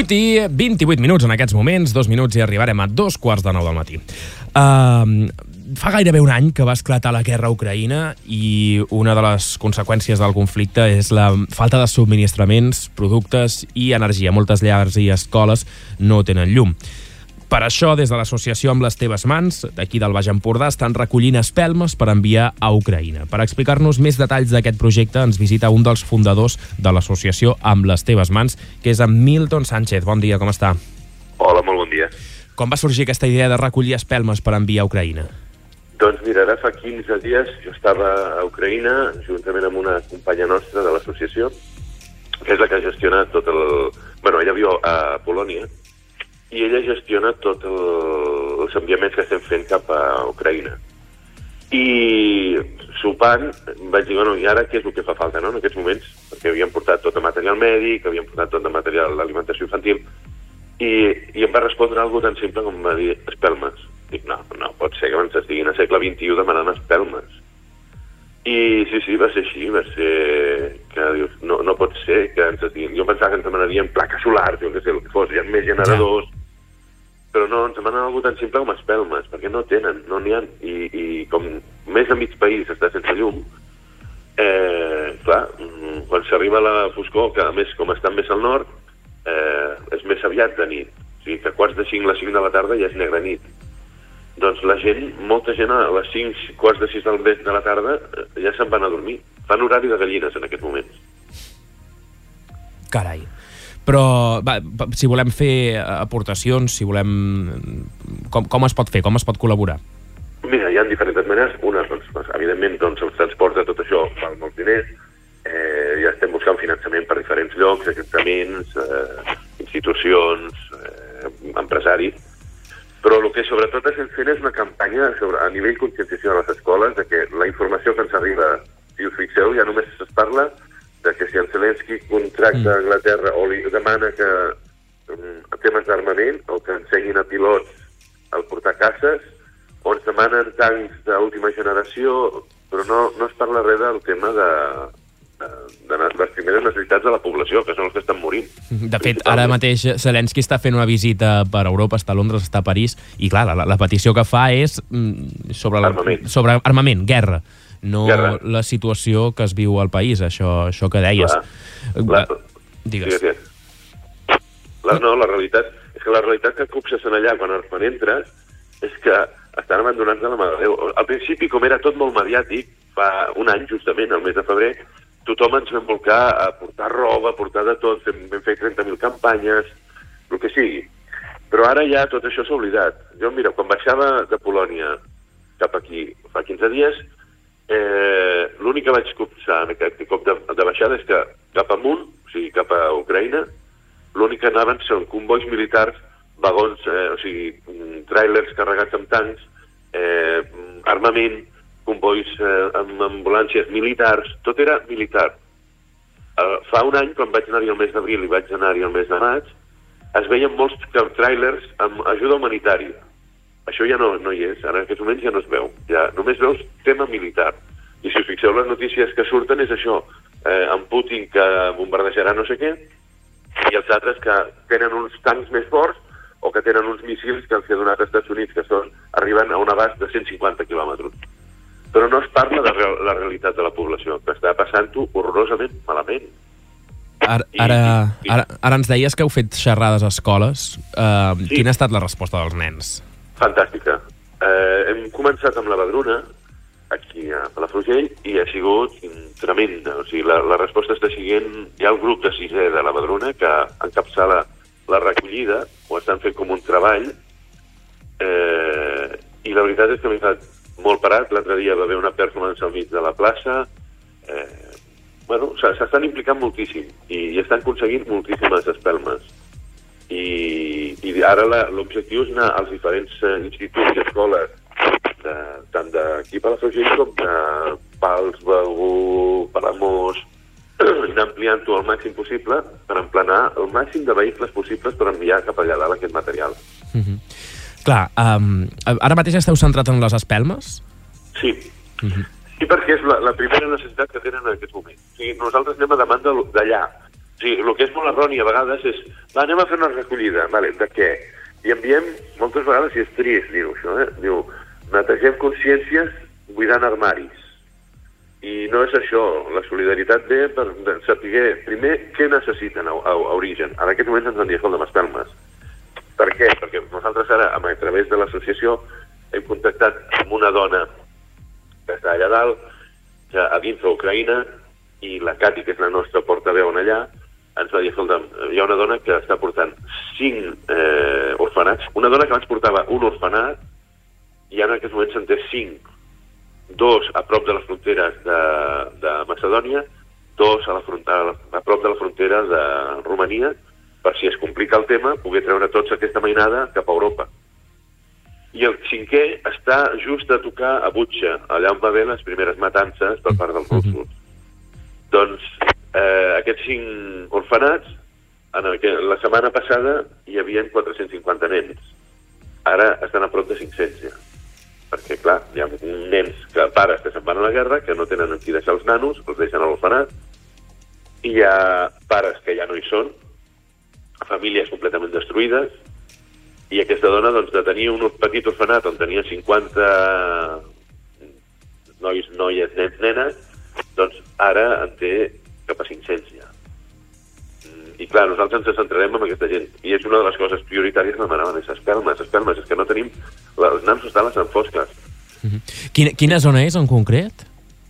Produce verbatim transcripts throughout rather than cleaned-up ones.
vuit i vint-i-vuit minuts en aquests moments, dos minuts i arribarem a dos quarts de nou del matí. Uh, fa gairebé un any que va esclatar la guerra a Ucraïna i una de les conseqüències del conflicte és la falta de subministraments, productes i energia. Moltes llars i escoles no tenen llum. Per això, des de l'associació Amb les teves mans, d'aquí del Baix Empordà, estan recollint espelmes per enviar a Ucraïna. Per explicar-nos més detalls d'aquest projecte, ens visita un dels fundadors de l'associació Amb les teves mans, que és en Milton Sánchez. Bon dia, com està? Hola, molt bon dia. Com va sorgir aquesta idea de recollir espelmes per enviar a Ucraïna? Doncs mira, ara fa quinze dies jo estava a Ucraïna, juntament amb una companya nostra de l'associació, que és la que ha gestionat tot el... Bueno, ella viu a Polònia, i ella gestiona tots el, els enviaments que estem fent cap a Ucraïna. I sopant vaig dir, bueno, i ara què és el que fa falta, no?, en aquests moments, perquè havíem portat tot el material mèdic, havíem portat tot el material d'alimentació infantil, i, i em va respondre alguna tan simple com va dir espelmes. Dic, no, no pot ser que ens estiguin al segle vint-i-u demanant espelmes. I sí, sí, va ser així, va ser que dius, no, no pot ser que ens estiguin... Jo pensava que ens demanarien plaques solars, jo que sé, el que fos, hi ha més generadors, ja. Però no, ens demanen alguna tan simple com espelmes, perquè no tenen, no n'hi ha. I, I com més a mig país està sense llum, eh, clar, quan s'arriba a la foscor, que a més, com estan més al nord, eh, és més aviat de nit. O sigui, que a quarts de cinc, les cinc de la tarda ja és negra nit. Doncs la gent, molta gent a les cinc, quarts de sis del vespre de la tarda ja se'n van a dormir. Fan horari de gallines en aquests moments. Carai. Però va, si volem fer aportacions, si volem... Com, com es pot fer? Com es pot col·laborar? Mira, hi ha diferents maneres. Una, doncs, evidentment, doncs, els transports de tot això val molts diners. Eh, ja estem buscant finançament per diferents llocs, ajuntaments, eh, institucions, eh, empresaris. Però el que sobretot estem fent és una campanya sobre, a nivell conscienciació de les escoles, de que la informació que ens arriba, si us fixeu, ja només es parla de que si en Zelensky contracta a Anglaterra o li demana que um, temes d'armament o que ensenyin a pilots al portar caces, o ens demanen tancs d'última generació, però no, no es parla res del tema de, de, de les primeres necessitats de la població, que són els que estan morint. De fet, ara mateix Zelensky està fent una visita per Europa, està a Londres, està a París, i clar, la, la petició que fa és mm, sobre, la, armament. sobre armament, guerra. No guerra. La situació que es viu al país, això, això que deies. La, la, Digues. Digues. La, no, la realitat és que la realitat que copses en allà quan, quan entres és que estan abandonats de la mà de Déu. Al principi, com era tot molt mediàtic, fa un any, justament, al mes de febrer, tothom ens vam volcar a portar roba, a portar de tot, vam fer trenta mil campanyes, el que sigui. Però ara ja tot això s'ha oblidat. Jo, mira, quan baixava de Polònia cap aquí, fa quinze dies, eh, l'únic que vaig copsar en aquest cop de, de baixada és que cap amunt, o sigui, cap a Ucraïna, l'únic que anaven són convois militars, vagons, eh, o sigui, tràilers carregats amb tancs, eh, armament, convois eh, amb ambulàncies militars, tot era militar. Eh, fa un any, quan vaig anar-hi el mes d'abril i vaig anar-hi el mes de maig, es veien molts tràilers amb ajuda humanitària. Això ja no, no hi és, ara en aquests moments ja no es veu. Ja només veus tema militar. I si us fixeu, les notícies que surten és això, eh, en Putin que bombardejarà no sé què, i els altres que tenen uns tancs més forts o que tenen uns míssils que els ha donat als Estats Units, que són, arriben a un abast de cent cinquanta quilòmetres. Però no es parla de real, la realitat de la població, que està passant-ho horrorosament malament. Ara, ara, ara, ara ens deies que heu fet xerrades a escoles. Uh, sí. Quina ha estat la resposta dels nens? Fantàstica. Eh, hem començat amb la Badruna, aquí a Palafrugell, i ha sigut tremenda. O sigui, la, la resposta està siguent... Hi ha el grup de sisè de la Badruna que encapçala la recollida, ho estan fent com un treball, eh, i la veritat és que m'he quedat molt parat. L'altre dia va haver una performance al mig de la plaça. Eh, bueno, s'estan implicant moltíssim i, i estan aconseguint moltíssimes espelmes. I, i ara l'objectiu és anar als diferents eh, instituts i escoles, de, tant d'aquí a Palafrugell com de Pals, Begur, Palamós, anar ampliant-ho al màxim possible per emplenar el màxim de vehicles possibles per enviar cap allà dalt aquest material. Mm-hmm. Clar, um, ara mateix esteu centrat en les espelmes? Sí. Mm-hmm. Sí, perquè és la, la primera necessitat que tenen en aquest moment. O sigui, nosaltres anem a demanda d'allà. Sí, el que és molt erroni a vegades és, va, anem a fer una recollida, vale, de què? I enviem, moltes vegades, i és trist dir-ho això, eh? Diu, netegem consciències buidant armaris. I no és això, la solidaritat ve per saber, primer, què necessiten a, a, a origen. En aquest moment ens han dit, escolta, m'espelmes. Per què? Perquè nosaltres ara, a través de l'associació, hem contactat amb una dona que està allà dalt, que a dins d'Ucraïna, i la Cati, que és la nostra portaveu allà, ens va dir, escolta, hi ha una dona que està portant cinc eh, orfenats, una dona que abans portava un orfenat, i ara en aquests moments se'n té cinc. Dos a prop de les fronteres de, de Macedònia, dos a, la frontera, a prop de la frontera de Romania, per si es complica el tema, poder treure tots aquesta mainada cap a Europa. I el cinquè està just a tocar a Butxa, allà on va haver les primeres matances per part dels russos. Mm-hmm. Doncs eh, aquests cinc orfenats, en el que, la setmana passada hi havia quatre-cents cinquanta nens. Ara estan a prop de cinc-cents ja. Perquè, clar, hi ha nens, que pares que se'n van a la guerra, que no tenen amb qui deixar els nanos, els deixen a l'orfenat, i hi ha pares que ja no hi són, famílies completament destruïdes, i aquesta dona, doncs, de tenir un petit orfenat on tenia cinquanta nois, noies, nens, nenes, doncs ara en té cap a cinc-cents ja. I clar, nosaltres ens centrarem en aquesta gent. I és una de les coses prioritàries que demanaven, és espelmes, espelmes, és que no tenim... Els nanos estan a les enfosques. Uh-huh. Quina, quina zona és en concret?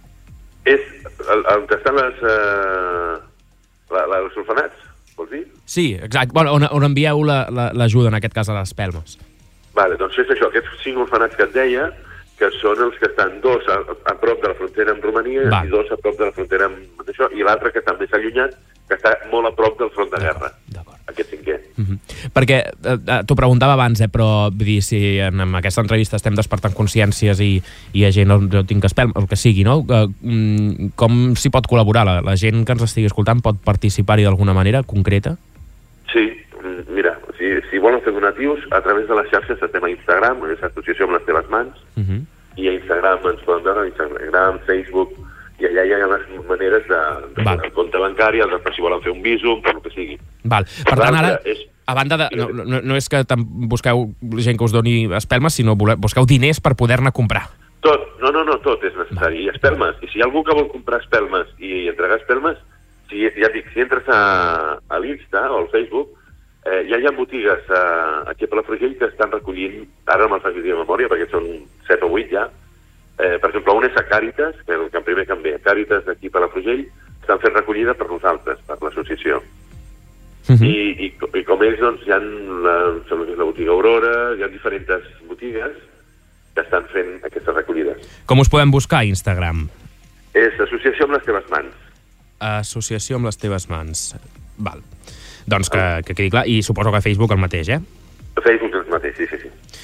És el, el que estan les, uh, la, la, els orfenats, vols dir? Sí, exacte. Bueno, on, on envieu l'ajuda, la, en aquest cas, a les espelmes. Vale, doncs és això, aquests cinc orfenats que et deia, que són els que estan dos a, a prop de la frontera amb Romania Va. i dos a prop de la frontera amb això, i l'altre que també s'ha allunyat, que està molt a prop del front de guerra, aquest cinquè. Uh-huh. Perquè, eh, t'ho preguntava abans, eh, però vull dir, si en, en aquesta entrevista estem despertant consciències i, i hi ha gent, no, no tinc espelm, el que sigui, no? Eh, com s'hi pot col·laborar? La, la gent que ens estigui escoltant pot participar-hi d'alguna manera concreta? Sí, mira, si, si volen fer donatius, a través de les xarxes estem a Instagram, és l'associació amb les teves mans, uh-huh. i a Instagram ens poden veure, a Instagram, Facebook, i allà hi ha les maneres de, de el compte bancari, el de si volen fer un visum, per el que sigui. Val. Per tant, ara, és... a banda de... No, no, no és que busqueu gent que us doni espelmes, sinó busqueu diners per poder-ne comprar. Tot, no, no, no, tot és necessari. I espelmes. I si hi ha algú que vol comprar espelmes i entregar espelmes, si, ja dic, si entres a, a l'Insta o al Facebook, eh, ja hi ha botigues eh, aquí a Palafrugell que estan recollint, ara no me'l faig dir de memòria, perquè són set o vuit ja. Eh, per exemple, un és a Càritas, que el que primer canvia, Càritas d'aquí a Palafrugell, estan fent recollida per nosaltres, per l'associació. Uh-huh. I, i, I com ells, doncs, hi ha la, la botiga Aurora, hi ha diferents botigues que estan fent aquestes recollides. Com us podem buscar a Instagram? És Associació amb les teves mans. Associació amb les teves mans. Val. Doncs que, que quedi clar. I suposo que a Facebook el mateix, eh? A Facebook el mateix, sí, sí, sí.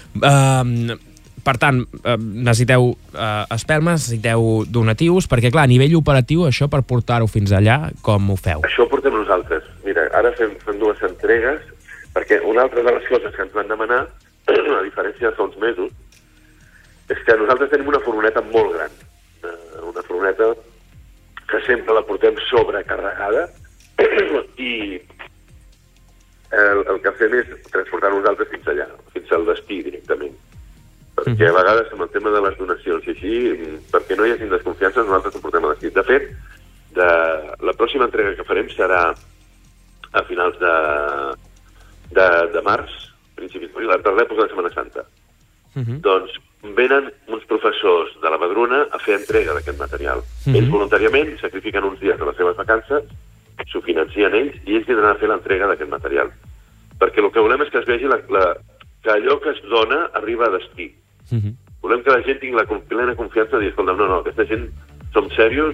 Uh, per tant, uh, necessiteu uh, espelmes, necessiteu donatius, perquè, clar, a nivell operatiu, això per portar-ho fins allà, com ho feu? Això ho portem nosaltres. Mira, ara fem, fem dues entregues, perquè una altra de les coses que ens van demanar, a diferència de fa uns mesos, és que nosaltres tenim una furgoneta molt gran. Una furgoneta que sempre la portem sobrecarregada i el, el que fem és transportar nosaltres fins allà, fins al destí directament. Perquè a vegades amb el tema de les donacions i així, perquè no hi hagi desconfiança, nosaltres ho portem a destí. De fet, de, la pròxima entrega que farem serà a finals de, de, de març, principis d'abril, per l'època de Setmana Santa. Uh-huh. Doncs venen uns professors de la Madruna a fer entrega d'aquest material. Uh-huh. Ells voluntàriament sacrifiquen uns dies de les seves vacances, s'ho financien ells, i ells vindran a fer l'entrega d'aquest material. Perquè el que volem és que es vegi la, la, que allò que es dona arriba a destí. Uh-huh. Volem que la gent tingui la plena confiança de dir, escolta, no, no, aquesta gent som serios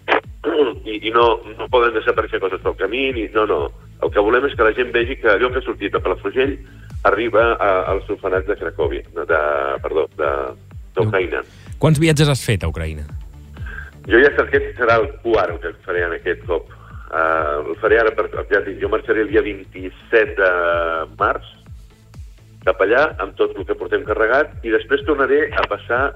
i, i no, no poden desaparèixer coses pel camí, i no, no. El que volem és que la gent vegi que allò que ha sortit de Palafrugell arriba a, als orfenats de Cracòvia, de, perdó, d'Ucraïna. Quants viatges has fet a Ucraïna? Jo ja sé, aquest serà el quart que faré en aquest cop. Uh, el faré ara, per, ja dic, jo marxaré el dia vint-i-set de març cap allà, amb tot el que portem carregat, i després tornaré a passar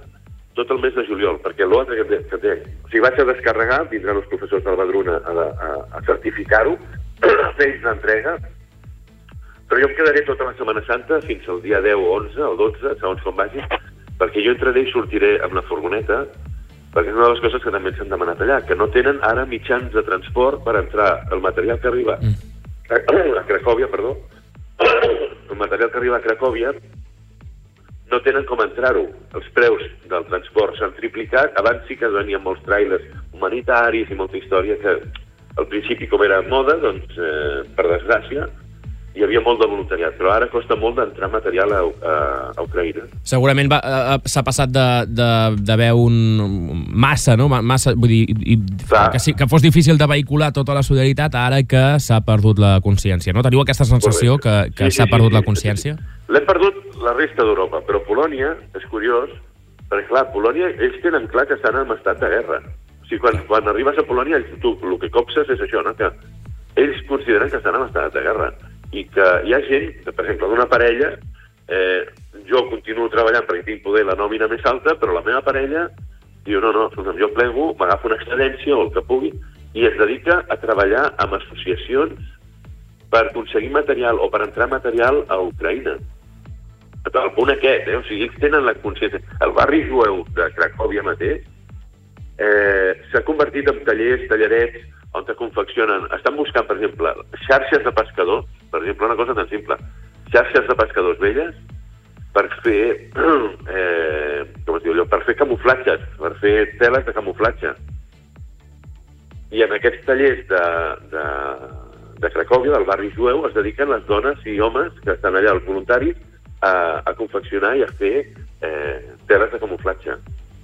tot el mes de juliol, perquè l'altre que, que té... O sigui, vaig a descarregar, vindran els professors del Badruna a, a, a certificar-ho, a fer l'entrega, però jo em quedaré tota la Setmana Santa fins al dia deu o onze o dotze, segons com vagi, perquè jo entraré i sortiré amb la furgoneta, perquè és una de les coses que també ens han demanat allà, que no tenen ara mitjans de transport per entrar el material que arriba a, a Cracòvia, perdó, el material que arriba a Cracòvia no tenen com entrar-ho. Els preus del transport s'han triplicat. Abans sí que venien molts tràilers humanitaris i molta història que al principi, com era moda, doncs, eh, per desgràcia, hi havia molt de voluntariat, però ara costa molt d'entrar material a, a, a Ucraïna. Segurament va, uh, s'ha passat d'haver un massa, no? Massa, vull dir, i, que, sí, que fos difícil de vehicular tota la solidaritat ara que s'ha perdut la consciència, no? Teniu aquesta sensació que, que sí, s'ha sí, perdut sí, la consciència? Sí, sí. L'hem perdut la resta d'Europa, però Polònia, és curiós, perquè clar, Polònia, ells tenen clar que estan en estat de guerra. O sigui, quan, quan arribes a Polònia, tu el que copses és això, no? Que ells consideren que estan en estat de guerra. I que hi ha gent, per exemple, d'una parella, eh, jo continuo treballant perquè tinc poder la nòmina més alta, però la meva parella diu, no, no, escolta'm, jo plego, m'agafo una excedència o el que pugui, i es dedica a treballar amb associacions per aconseguir material o per entrar material a Ucraïna. El punt aquest, eh? O sigui, ells tenen la consciència. El barri jueu de Cracòvia mateix eh, s'ha convertit en tallers, tallerets, on te confeccionen, estan buscant, per exemple, xarxes de pescadors, per exemple, una cosa tan simple, xarxes de pescadors velles per fer, eh, com es diu allò, per fer camuflatges, per fer teles de camuflatge. I en aquests tallers de, de, de Cracòvia, del barri jueu, es dediquen les dones i homes que estan allà, els voluntaris, a, a confeccionar i a fer eh, teles de camuflatge.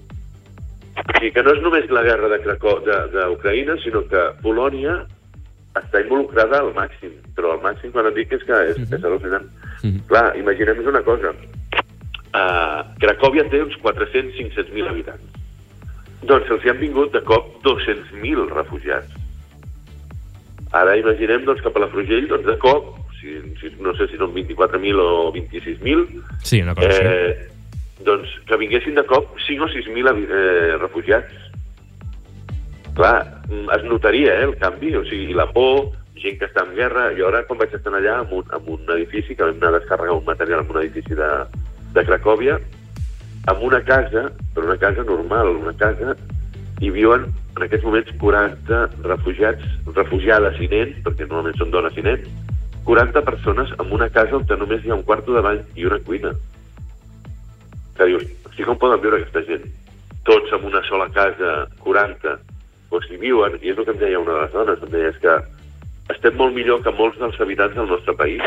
O sigui que no és només la guerra d'Ucraïna, sinó que Polònia està involucrada al màxim, però al màxim quan et dic és que és, és al·lucinant. Mm-hmm. Clar, imaginem-nos una cosa. Uh, Cracòvia té uns quatre-cents a cinc-cents mil habitants. Doncs els hi han vingut de cop dos-cents mil refugiats. Ara imaginem doncs, que a Palafrugell, doncs, de cop, si, si, no sé si són vint-i-quatre mil o vint-i-sis mil, sí, una cosa eh, així. Doncs que vinguessin de cop cinc o sis mil eh, refugiats. Clar, es notaria eh, el canvi, o sigui, la por, gent que està en guerra. Jo ara, quan vaig estar allà, en un, en un edifici, que vam anar a descarregar un material en un edifici de, de Cracòvia, en una casa, però una casa normal, una casa, hi viuen en aquests moments quaranta refugiats, refugiades i nens, perquè normalment són dones i nens, quaranta persones en una casa on només hi ha un quarto de bany i una cuina. Que dius, sí, com poden viure aquesta gent? Tots en una sola casa, quaranta, doncs hi viuen, i és el que em deia una de les dones, em deia, és que estem molt millor que molts dels habitants del nostre país.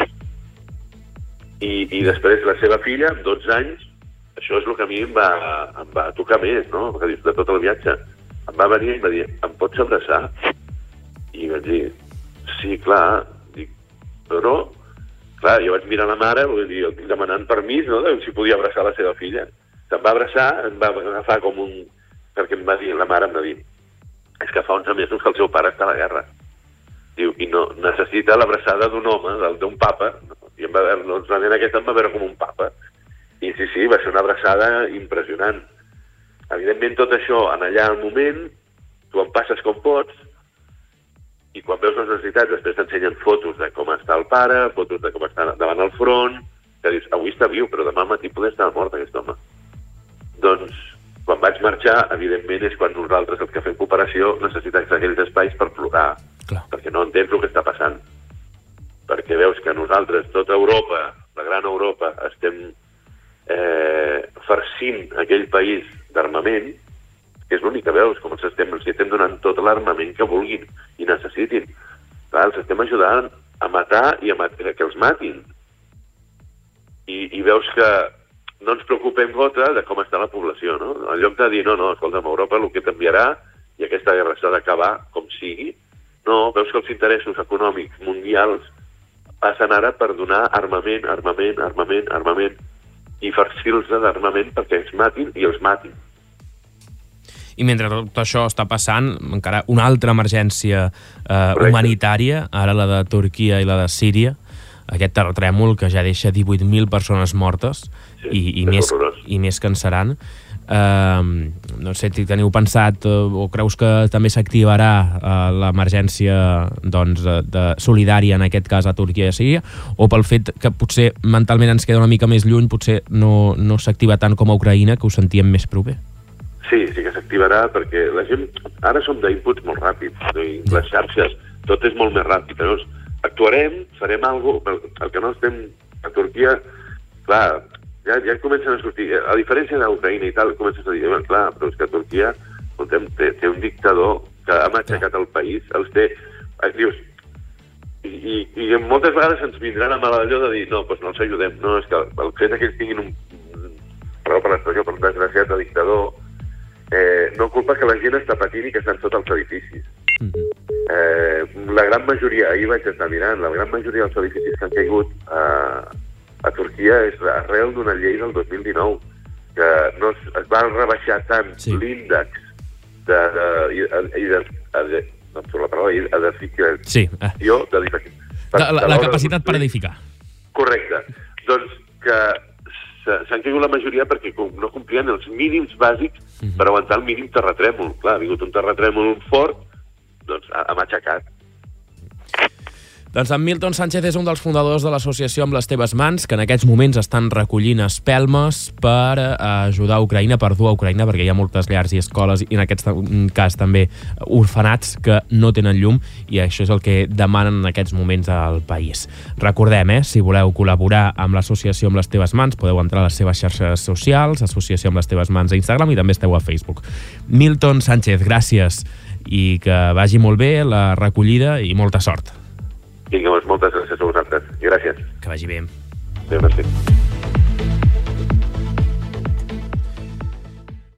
I, i després la seva filla, amb dotze anys, això és el que a mi em va, em va tocar més, no? Perquè dius, de tot el viatge. Em va venir i em va dir, em pots abraçar? I vaig dir, sí, clar. Dic, però, clar, jo vaig mirar la mare, vull dir, demanant permís, no?, de si podia abraçar la seva filla. Se'm va abraçar, em va agafar com un... Perquè em va dir, la mare em va dir, és que fa onze mesos que el seu pare està a la guerra. Diu, i no, necessita l'abraçada d'un home, d'un papa, i em va veure, doncs la nena aquesta em va veure com un papa. I sí, sí, va ser una abraçada impressionant. Evidentment, tot això, en allà al moment, tu en passes com pots, i quan veus les necessitats, després t'ensenyen fotos de com està el pare, fotos de com està davant el front, que dius, avui està viu, però demà al matí poder estar mort, aquest home. Doncs, quan vaig marxar, evidentment, és quan nosaltres, els que fem cooperació, necessitem aquells espais per plorar, clar, perquè no entens el que està passant. Perquè veus que nosaltres, tota Europa, la gran Europa, estem eh, farcint aquell país d'armament, que és l'únic que veus, com els estem, els estem donant tot l'armament que vulguin i necessitin. Clar, els estem ajudant a matar i a mat que els matin. I, I veus que no ens preocupem gota de com està la població, no? En lloc de dir, no, no, escolta'm, Europa el que t'enviarà i aquesta guerra s'ha d'acabar com sigui, no, veus que els interessos econòmics mundials passen ara per donar armament, armament, armament, armament, i farcir-los d'armament perquè els matin i els matin. I mentre tot això està passant, encara una altra emergència eh, humanitària, ara la de Turquia i la de Síria, aquest terratrèmol que ja deixa divuit mil persones mortes, sí, i, i, més, i més que en seran. Eh, no sé si teniu pensat eh, o creus que també s'activarà eh, l'emergència doncs, de, de solidària, en aquest cas a Turquia i a Síria, o pel fet que potser mentalment ens queda una mica més lluny, potser no, no s'activa tant com a Ucraïna, que ho sentíem més proper? Sí, sí que s'activarà, perquè la gent... Ara som d'inputs molt ràpids, les xarxes, tot és molt més ràpid. Llavors, actuarem, farem alguna cosa... El que no estem a Turquia, clar, ja, ja comencen a sortir... A diferència d'Ucraïna i tal, comences a dir, clar, però és que Turquia escoltem, té, té un dictador que ha matxacat el país, els té... Dius, i, i, i moltes vegades ens vindran amb allò de dir, no, doncs no els ajudem. No, és que el fet que ells tinguin un... Perdó per l'expressió, per un desgraciat de dictador, Eh, no culpa que la gent està patint i que estan sota els edificis. Mm-hmm. eh, la gran majoria, ahir vaig estar mirant, la gran majoria dels edificis que han caigut a, a Turquia és arrel d'una llei del dos mil dinou, que no es, es va rebaixar tant sí. l'índex de, de, de, de, de, no em surt la paraula, edificació, sí. eh. de, de, per, la, la, la capacitat per edificar. Correcte. Doncs que s'han caigut la majoria perquè no complien els mínims bàsics uh-huh. per aguantar el mínim terratrèmol. Clar, ha vingut un terratrèmol fort, doncs ha, ha matxacat. Doncs en Milton Sánchez és un dels fundadors de l'associació Amb les teves mans, que en aquests moments estan recollint espelmes per ajudar a Ucraïna, per dur a Ucraïna, perquè hi ha moltes llars i escoles, i en aquest cas també orfenats que no tenen llum, i això és el que demanen en aquests moments al país. Recordem, eh, si voleu col·laborar amb l'associació Amb les teves mans, podeu entrar a les seves xarxes socials, associació Amb les teves mans a Instagram, i també esteu a Facebook. Milton Sánchez, gràcies, i que vagi molt bé la recollida i molta sort. Vinga, moltes gràcies a vosaltres. Gràcies. Que vagi bé. Adéu, merci.